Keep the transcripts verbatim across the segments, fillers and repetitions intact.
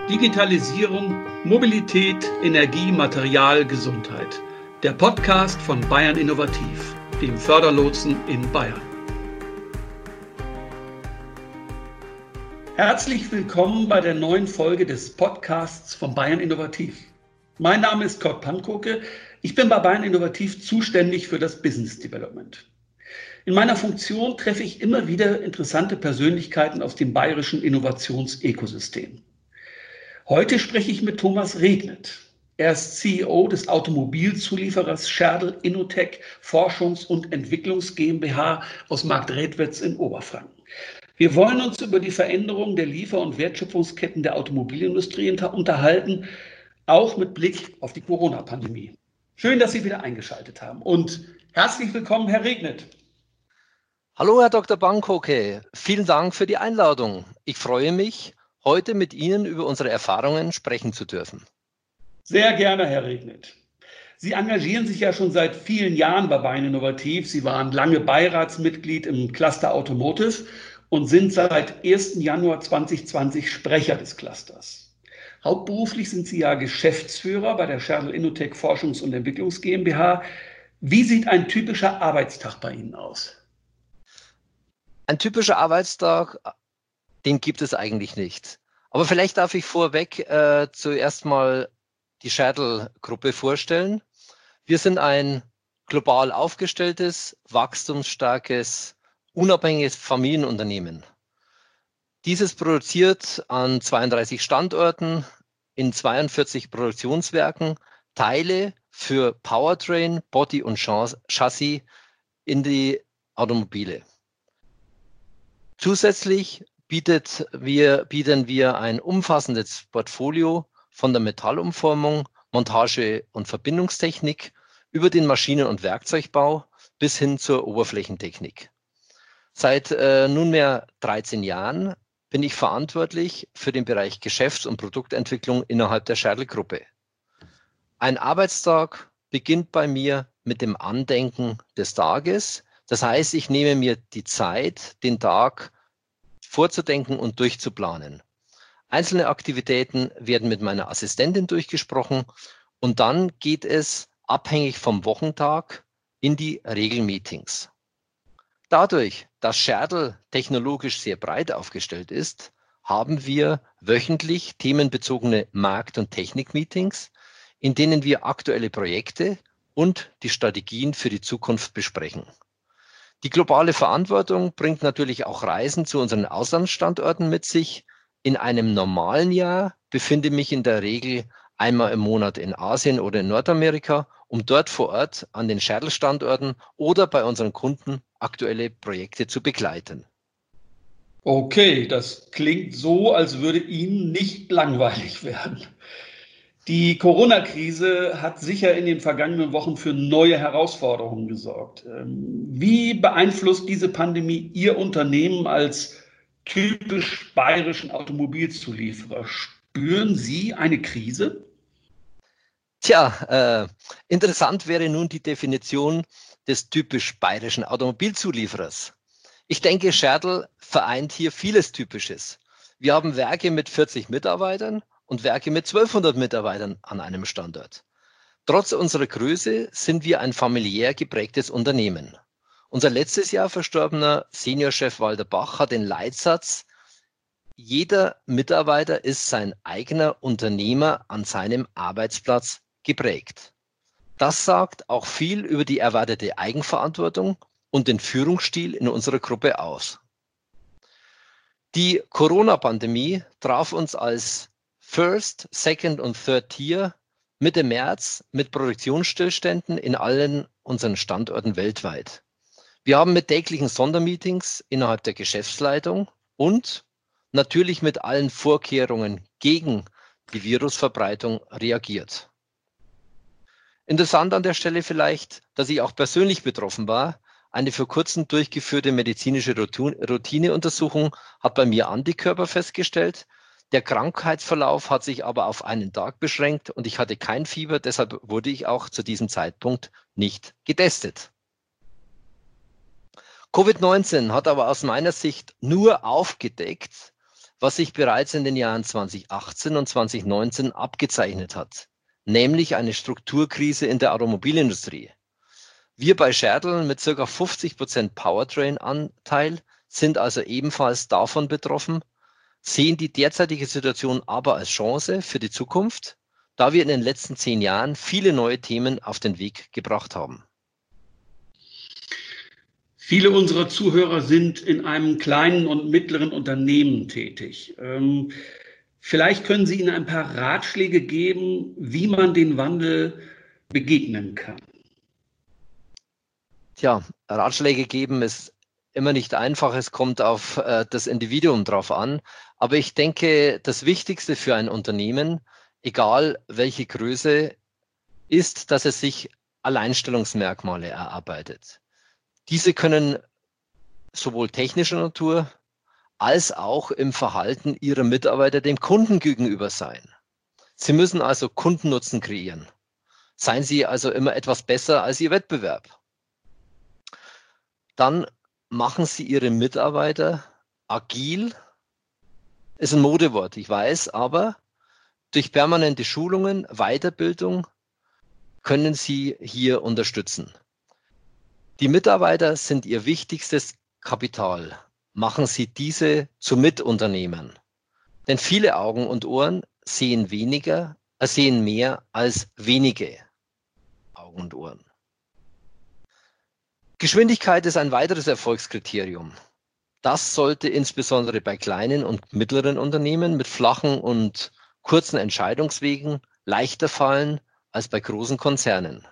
Digitalisierung, Mobilität, Energie, Material, Gesundheit. Der Podcast von Bayern Innovativ, dem Förderlotsen in Bayern. Herzlich willkommen bei der neuen Folge des Podcasts von Bayern Innovativ. Mein Name ist Kurt Pankoke. Ich bin bei Bayern Innovativ zuständig für das Business Development. In meiner Funktion treffe ich immer wieder interessante Persönlichkeiten aus dem bayerischen Innovationsökosystem. Heute spreche ich mit Thomas Regnet. Er ist C E O des Automobilzulieferers Scherdl Innotec Forschungs- und Entwicklungs GmbH aus Marktredwitz in Oberfranken. Wir wollen uns über die Veränderung der Liefer- und Wertschöpfungsketten der Automobilindustrie unterhalten, auch mit Blick auf die Corona-Pandemie. Schön, dass Sie wieder eingeschaltet haben und herzlich willkommen, Herr Regnet. Hallo, Herr Doktor Pankoke. Vielen Dank für die Einladung. Ich freue mich, heute mit Ihnen über unsere Erfahrungen sprechen zu dürfen. Sehr gerne, Herr Regnet. Sie engagieren sich ja schon seit vielen Jahren bei Bayern Innovativ. Sie waren lange Beiratsmitglied im Cluster Automotive und sind seit ersten Januar zweitausendzwanzig Sprecher des Clusters. Hauptberuflich sind Sie ja Geschäftsführer bei der Scherdl Innotec Forschungs- und Entwicklungs GmbH. Wie sieht ein typischer Arbeitstag bei Ihnen aus? Ein typischer Arbeitstag, den gibt es eigentlich nicht. Aber vielleicht darf ich vorweg äh, zuerst mal die Scherdl-Gruppe vorstellen. Wir sind ein global aufgestelltes, wachstumsstarkes, unabhängiges Familienunternehmen. Dieses produziert an zweiunddreißig Standorten in zweiundvierzig Produktionswerken Teile für Powertrain, Body und Chassis in die Automobile. Zusätzlich bietet wir, bieten wir ein umfassendes Portfolio von der Metallumformung, Montage- und Verbindungstechnik über den Maschinen- und Werkzeugbau bis hin zur Oberflächentechnik. Seit äh, nunmehr dreizehn Jahren bin ich verantwortlich für den Bereich Geschäfts- und Produktentwicklung innerhalb der Scherdl-Gruppe. Ein Arbeitstag beginnt bei mir mit dem Andenken des Tages. Das heißt, ich nehme mir die Zeit, den Tag vorzudenken und durchzuplanen. Einzelne Aktivitäten werden mit meiner Assistentin durchgesprochen und dann geht es abhängig vom Wochentag in die Regelmeetings. Dadurch, dass Scherdl technologisch sehr breit aufgestellt ist, haben wir wöchentlich themenbezogene Markt- und Technik-Meetings, in denen wir aktuelle Projekte und die Strategien für die Zukunft besprechen. Die globale Verantwortung bringt natürlich auch Reisen zu unseren Auslandsstandorten mit sich. In einem normalen Jahr befinde ich mich in der Regel einmal im Monat in Asien oder in Nordamerika, um dort vor Ort an den Scherdl-Standorten oder bei unseren Kunden aktuelle Projekte zu begleiten. Okay, das klingt so, als würde Ihnen nicht langweilig werden. Die Corona-Krise hat sicher in den vergangenen Wochen für neue Herausforderungen gesorgt. Wie beeinflusst diese Pandemie Ihr Unternehmen als typisch bayerischen Automobilzulieferer? Spüren Sie eine Krise? Tja, äh, interessant wäre nun die Definition des typisch bayerischen Automobilzulieferers. Ich denke, Scherdl vereint hier vieles Typisches. Wir haben Werke mit vierzig Mitarbeitern und Werke mit zwölfhundert Mitarbeitern an einem Standort. Trotz unserer Größe sind wir ein familiär geprägtes Unternehmen. Unser letztes Jahr verstorbener Seniorchef Walter Bach hat den Leitsatz: Jeder Mitarbeiter ist sein eigener Unternehmer an seinem Arbeitsplatz geprägt. Das sagt auch viel über die erwartete Eigenverantwortung und den Führungsstil in unserer Gruppe aus. Die Corona-Pandemie traf uns als First, Second und Third Tier Mitte März mit Produktionsstillständen in allen unseren Standorten weltweit. Wir haben mit täglichen Sondermeetings innerhalb der Geschäftsleitung und natürlich mit allen Vorkehrungen gegen die Virusverbreitung reagiert. Interessant an der Stelle vielleicht, dass ich auch persönlich betroffen war. Eine vor kurzem durchgeführte medizinische Routineuntersuchung hat bei mir Antikörper festgestellt. Der Krankheitsverlauf hat sich aber auf einen Tag beschränkt und ich hatte kein Fieber, deshalb wurde ich auch zu diesem Zeitpunkt nicht getestet. Covid neunzehn hat aber aus meiner Sicht nur aufgedeckt, was sich bereits in den Jahren zweitausendachtzehn und zweitausendneunzehn abgezeichnet hat, nämlich eine Strukturkrise in der Automobilindustrie. Wir bei Schertl mit ca. fünfzig Prozent Powertrain-Anteil sind also ebenfalls davon betroffen, sehen die derzeitige Situation aber als Chance für die Zukunft, da wir in den letzten zehn Jahren viele neue Themen auf den Weg gebracht haben. Viele unserer Zuhörer sind in einem kleinen und mittleren Unternehmen tätig. Ähm, vielleicht können Sie ihnen ein paar Ratschläge geben, wie man den Wandel begegnen kann. Tja, Ratschläge geben ist immer nicht einfach. Es kommt auf äh, das Individuum drauf an. Aber ich denke, das Wichtigste für ein Unternehmen, egal welche Größe, ist, dass es sich Alleinstellungsmerkmale erarbeitet. Diese können sowohl technischer Natur als auch im Verhalten ihrer Mitarbeiter dem Kunden gegenüber sein. Sie müssen also Kundennutzen kreieren. Seien Sie also immer etwas besser als Ihr Wettbewerb. Dann machen Sie Ihre Mitarbeiter agil. Ist ein Modewort, ich weiß, aber durch permanente Schulungen, Weiterbildung können Sie hier unterstützen. Die Mitarbeiter sind Ihr wichtigstes Kapital. Machen Sie diese zu Mitunternehmern. Denn viele Augen und Ohren sehen weniger, äh, sehen mehr als wenige Augen und Ohren. Geschwindigkeit ist ein weiteres Erfolgskriterium. Das sollte insbesondere bei kleinen und mittleren Unternehmen mit flachen und kurzen Entscheidungswegen leichter fallen als bei großen Konzernen.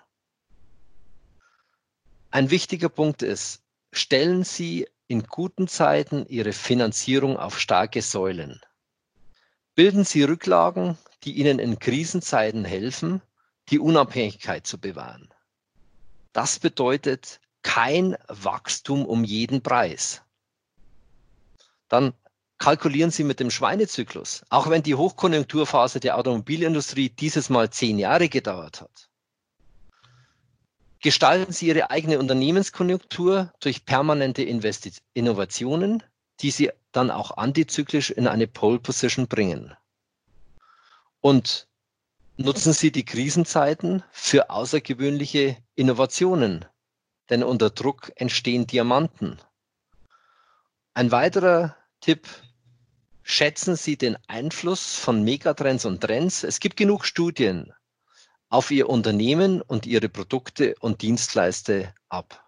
Ein wichtiger Punkt ist, stellen Sie in guten Zeiten Ihre Finanzierung auf starke Säulen. Bilden Sie Rücklagen, die Ihnen in Krisenzeiten helfen, die Unabhängigkeit zu bewahren. Das bedeutet kein Wachstum um jeden Preis. Dann kalkulieren Sie mit dem Schweinezyklus, auch wenn die Hochkonjunkturphase der Automobilindustrie dieses Mal zehn Jahre gedauert hat. Gestalten Sie Ihre eigene Unternehmenskonjunktur durch permanente Investi- Innovationen, die Sie dann auch antizyklisch in eine Pole Position bringen. Und nutzen Sie die Krisenzeiten für außergewöhnliche Innovationen, denn unter Druck entstehen Diamanten. Ein weiterer Tipp: Schätzen Sie den Einfluss von Megatrends und Trends. Es gibt genug Studien auf Ihr Unternehmen und Ihre Produkte und Dienstleister ab.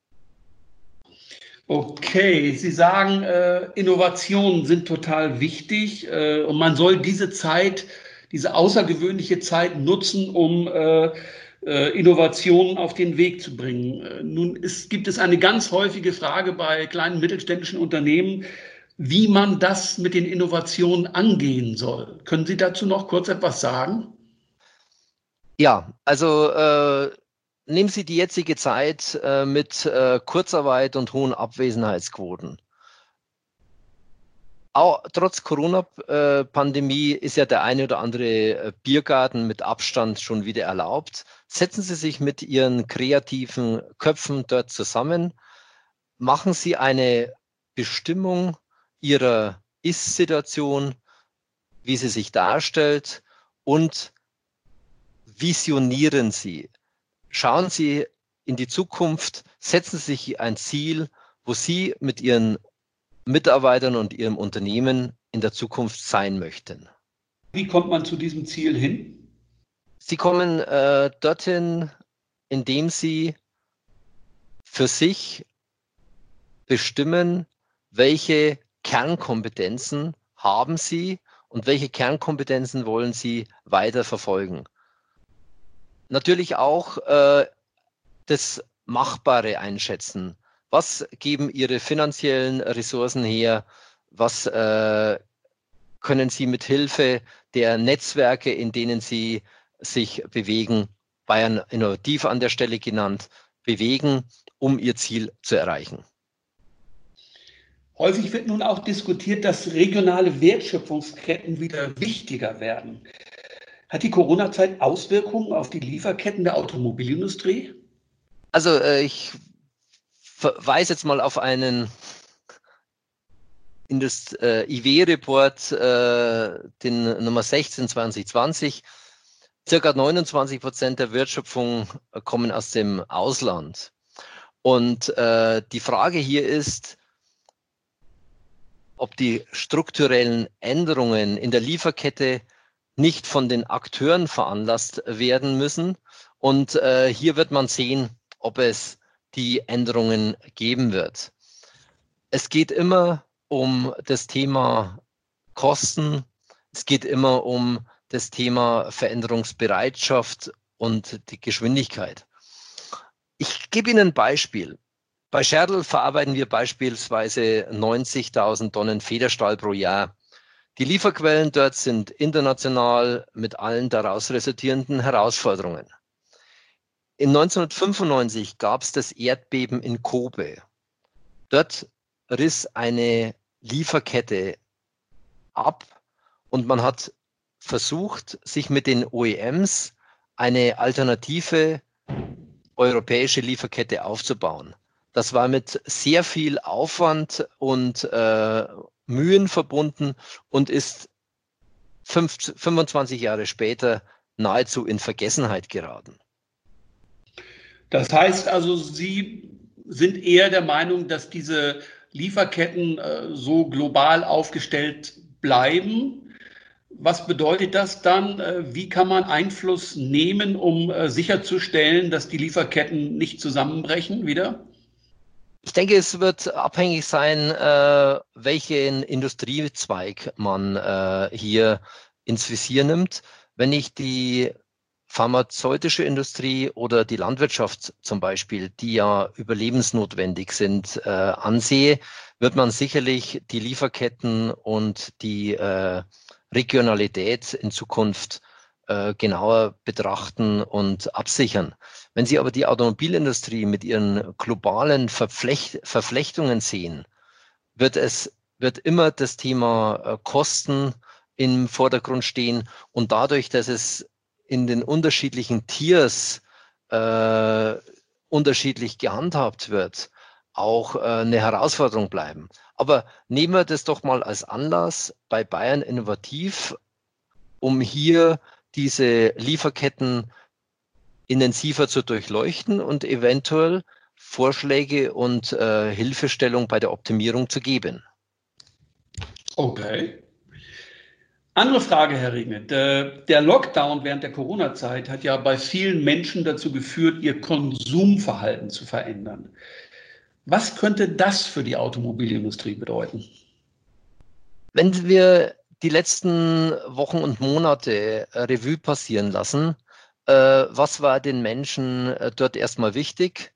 Okay, Sie sagen, äh, Innovationen sind total wichtig äh, und man soll diese Zeit, diese außergewöhnliche Zeit nutzen, um äh, äh, Innovationen auf den Weg zu bringen. Äh, nun ist, gibt es eine ganz häufige Frage bei kleinen mittelständischen Unternehmen, wie man das mit den Innovationen angehen soll. Können Sie dazu noch kurz etwas sagen? Ja, also äh, nehmen Sie die jetzige Zeit äh, mit äh, Kurzarbeit und hohen Abwesenheitsquoten. Auch trotz Corona-Pandemie ist ja der eine oder andere Biergarten mit Abstand schon wieder erlaubt. Setzen Sie sich mit Ihren kreativen Köpfen dort zusammen, machen Sie eine Bestimmung Ihrer Ist-Situation, wie sie sich darstellt, und visionieren Sie. Schauen Sie in die Zukunft, setzen Sie sich ein Ziel, wo Sie mit Ihren Mitarbeitern und Ihrem Unternehmen in der Zukunft sein möchten. Wie kommt man zu diesem Ziel hin? Sie kommen äh, dorthin, indem Sie für sich bestimmen, welche Kernkompetenzen haben Sie und welche Kernkompetenzen wollen Sie weiter verfolgen. Natürlich auch äh, das Machbare einschätzen. Was geben Ihre finanziellen Ressourcen her? Was äh, können Sie mit Hilfe der Netzwerke, in denen Sie sich bewegen, Bayern Innovativ an der Stelle genannt, bewegen, um Ihr Ziel zu erreichen? Häufig wird nun auch diskutiert, dass regionale Wertschöpfungsketten wieder wichtiger werden. Hat die Corona-Zeit Auswirkungen auf die Lieferketten der Automobilindustrie? Also äh, ich verweise jetzt mal auf einen Indust äh, I W-Report, äh, den Nummer sechzehn zwanzig zwanzig, circa neunundzwanzig Prozent der Wertschöpfung kommen aus dem Ausland. Und äh, die Frage hier ist, ob die strukturellen Änderungen in der Lieferkette nicht von den Akteuren veranlasst werden müssen. Und äh, hier wird man sehen, ob es die Änderungen geben wird. Es geht immer um das Thema Kosten. Es geht immer um das Thema Veränderungsbereitschaft und die Geschwindigkeit. Ich gebe Ihnen ein Beispiel. Bei Scherl verarbeiten wir beispielsweise neunzigtausend Tonnen Federstahl pro Jahr. Die Lieferquellen dort sind international mit allen daraus resultierenden Herausforderungen. In neunzehnhundertfünfundneunzig gab es das Erdbeben in Kobe. Dort riss eine Lieferkette ab und man hat versucht, sich mit den O E Ms eine alternative europäische Lieferkette aufzubauen. Das war mit sehr viel Aufwand und äh, Mühen verbunden und ist fünf, fünfundzwanzig Jahre später nahezu in Vergessenheit geraten. Das heißt also, Sie sind eher der Meinung, dass diese Lieferketten äh, so global aufgestellt bleiben. Was bedeutet das dann? Äh, wie kann man Einfluss nehmen, um äh, sicherzustellen, dass die Lieferketten nicht zusammenbrechen wieder? Ich denke, es wird abhängig sein, äh, welchen Industriezweig man äh, hier ins Visier nimmt. Wenn ich die pharmazeutische Industrie oder die Landwirtschaft zum Beispiel, die ja überlebensnotwendig sind, äh, ansehe, wird man sicherlich die Lieferketten und die äh, Regionalität in Zukunft äh, genauer betrachten und absichern. Wenn Sie aber die Automobilindustrie mit ihren globalen Verflecht Verflechtungen sehen, wird es wird immer das Thema äh, Kosten im Vordergrund stehen und dadurch, dass es in den unterschiedlichen Tiers äh, unterschiedlich gehandhabt wird, auch äh, eine Herausforderung bleiben. Aber nehmen wir das doch mal als Anlass bei Bayern Innovativ, um hier diese Lieferketten intensiver zu durchleuchten und eventuell Vorschläge und äh, Hilfestellung bei der Optimierung zu geben. Okay. Andere Frage, Herr Ringe. Der, der Lockdown während der Corona-Zeit hat ja bei vielen Menschen dazu geführt, ihr Konsumverhalten zu verändern. Was könnte das für die Automobilindustrie bedeuten? Wenn wir die letzten Wochen und Monate Revue passieren lassen, äh, was war den Menschen äh, dort erstmal wichtig?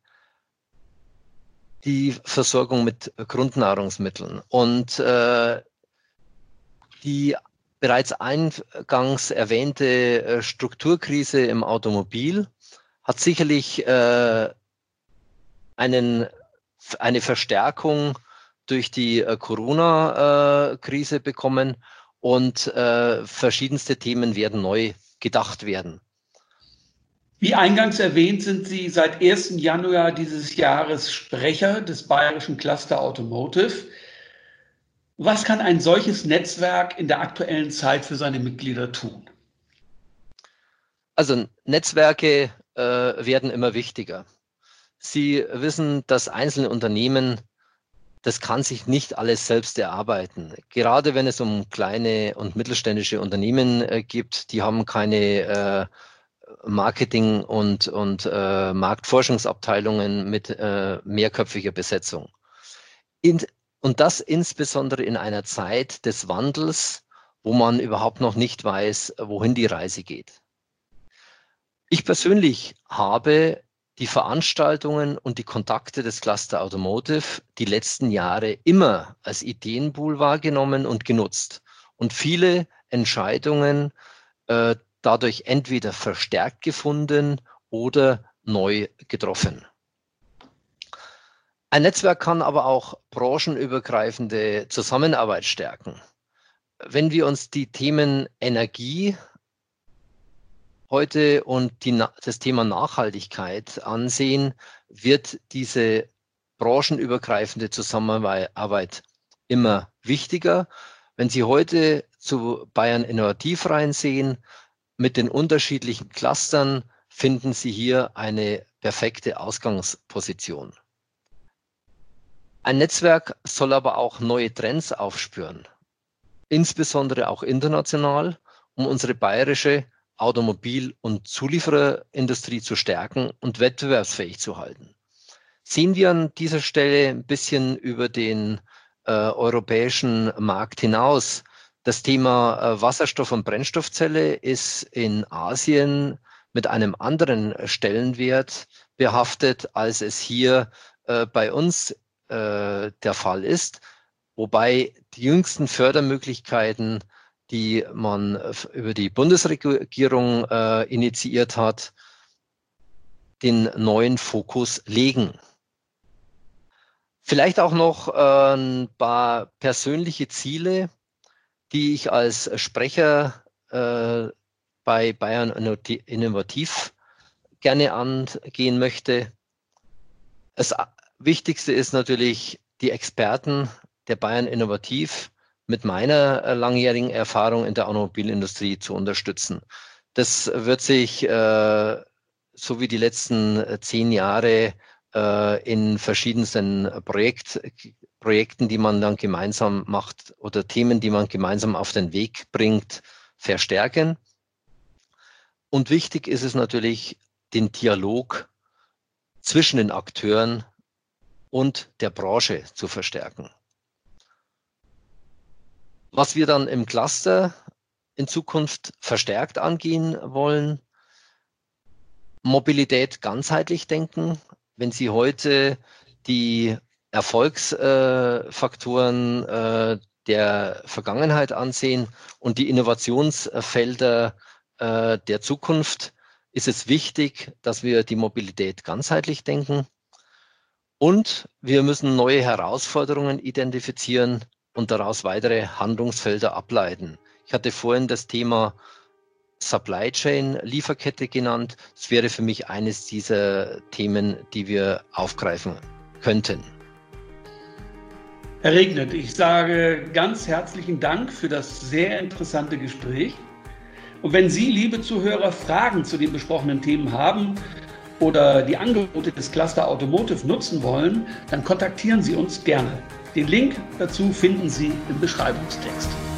Die Versorgung mit Grundnahrungsmitteln. Und äh, die bereits eingangs erwähnte äh, Strukturkrise im Automobil hat sicherlich äh, einen, eine Verstärkung durch die äh, Corona-Krise äh, bekommen und äh, verschiedenste Themen werden neu gedacht werden. Wie eingangs erwähnt, sind Sie seit ersten Januar dieses Jahres Sprecher des Bayerischen Cluster Automotive. Was kann ein solches Netzwerk in der aktuellen Zeit für seine Mitglieder tun? Also Netzwerke äh, werden immer wichtiger. Sie wissen, dass einzelne Unternehmen, das kann sich nicht alles selbst erarbeiten. Gerade wenn es um kleine und mittelständische Unternehmen äh, gibt, die haben keine äh, Marketing- und, und äh, Marktforschungsabteilungen mit äh, mehrköpfiger Besetzung. In, und das insbesondere in einer Zeit des Wandels, wo man überhaupt noch nicht weiß, wohin die Reise geht. Ich persönlich habe die Veranstaltungen und die Kontakte des Cluster Automotive die letzten Jahre immer als Ideenpool wahrgenommen und genutzt und viele Entscheidungen äh, dadurch entweder verstärkt gefunden oder neu getroffen. Ein Netzwerk kann aber auch branchenübergreifende Zusammenarbeit stärken. Wenn wir uns die Themen Energie heute und die, das Thema Nachhaltigkeit ansehen, wird diese branchenübergreifende Zusammenarbeit immer wichtiger. Wenn Sie heute zu Bayern Innovativ reinsehen, mit den unterschiedlichen Clustern, finden Sie hier eine perfekte Ausgangsposition. Ein Netzwerk soll aber auch neue Trends aufspüren, insbesondere auch international, um unsere bayerische Automobil- und Zuliefererindustrie zu stärken und wettbewerbsfähig zu halten. Sehen wir an dieser Stelle ein bisschen über den äh, europäischen Markt hinaus. Das Thema äh, Wasserstoff- und Brennstoffzelle ist in Asien mit einem anderen Stellenwert behaftet, als es hier äh, bei uns äh, der Fall ist. Wobei die jüngsten Fördermöglichkeiten, die man über die Bundesregierung äh, initiiert hat, den neuen Fokus legen. Vielleicht auch noch äh, ein paar persönliche Ziele, die ich als Sprecher äh, bei Bayern Innovativ gerne angehen möchte. Das Wichtigste ist natürlich, die Experten der Bayern Innovativ mit meiner langjährigen Erfahrung in der Automobilindustrie zu unterstützen. Das wird sich äh, so wie die letzten zehn Jahre äh, in verschiedensten Projekt, Projekten, die man dann gemeinsam macht oder Themen, die man gemeinsam auf den Weg bringt, verstärken. Und wichtig ist es natürlich, den Dialog zwischen den Akteuren und der Branche zu verstärken. Was wir dann im Cluster in Zukunft verstärkt angehen wollen, Mobilität ganzheitlich denken. Wenn Sie heute die Erfolgsfaktoren äh, der Vergangenheit ansehen und die Innovationsfelder äh, der Zukunft, ist es wichtig, dass wir die Mobilität ganzheitlich denken. Und wir müssen neue Herausforderungen identifizieren und daraus weitere Handlungsfelder ableiten. Ich hatte vorhin das Thema Supply Chain, Lieferkette genannt. Das wäre für mich eines dieser Themen, die wir aufgreifen könnten. Herr Regnet, ich sage ganz herzlichen Dank für das sehr interessante Gespräch. Und wenn Sie, liebe Zuhörer, Fragen zu den besprochenen Themen haben oder die Angebote des Cluster Automotive nutzen wollen, dann kontaktieren Sie uns gerne. Den Link dazu finden Sie im Beschreibungstext.